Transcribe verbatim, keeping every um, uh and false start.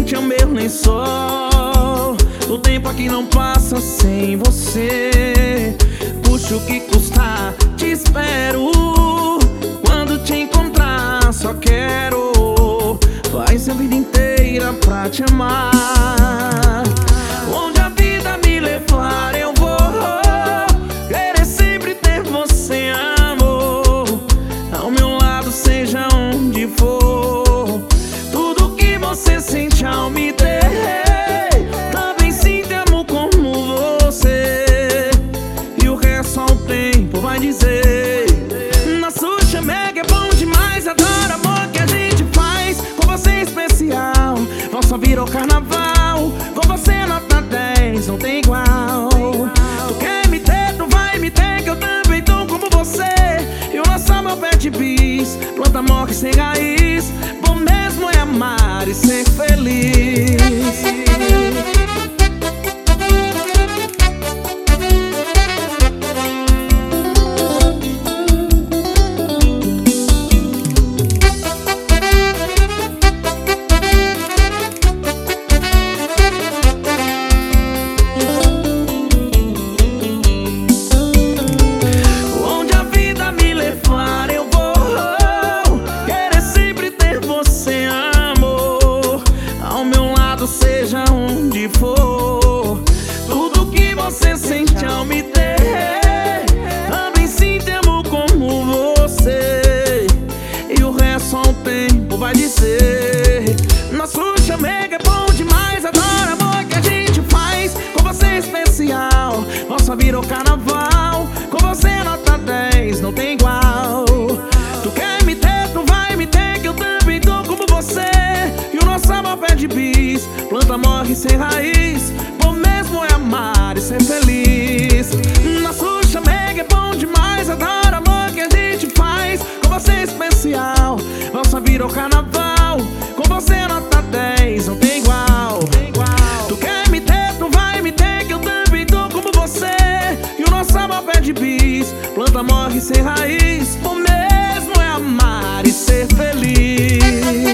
quente é o meu lençol. O tempo aqui não passa sem você. Puxa o que custar, te espero. Quando te encontrar só quero faz a vida inteira pra te amar. Onde a vida me levar eu vou querer sempre ter você, amor, ao meu lado, seja onde for. Tudo que você sente ao me ter, também sinto amo como você. E o resto só o tempo vai dizer. Na Xuxa Mega é bom demais, adoro amor que a gente faz. Com você é especial, nossa virou carnaval. Com você nota dez, não tem igual. Tu quer me ter, tu vai me ter, que eu também tô como você. E o nosso amor pede bis, planta morre sem raiz. Bom mesmo é amar e ser feliz. Seja onde for, tudo que você sente ao me ter, também sinto amo como você. E o resto só o tempo vai dizer. Na Xuxa Mega é bom demais, adoro amor que a gente faz. Com você é especial, nossa virou carnaval. Com você nota dez, não tem igual. Tu quer me ter, tu vai me ter, que eu também tô como você. E o nosso amor pede bis, planta morre sem raiz. Bom mesmo é amar e ser feliz. Na Xuxa Mega é bom demais, adoro amor que a gente faz. Com você é especial, nossa virou carnaval. Com você nota dez, não tem igual. Tu quer me ter, tu vai me ter, que eu também tô como você. E o nosso amor pede bis, planta morre sem raiz. Bom mesmo é amar e ser feliz.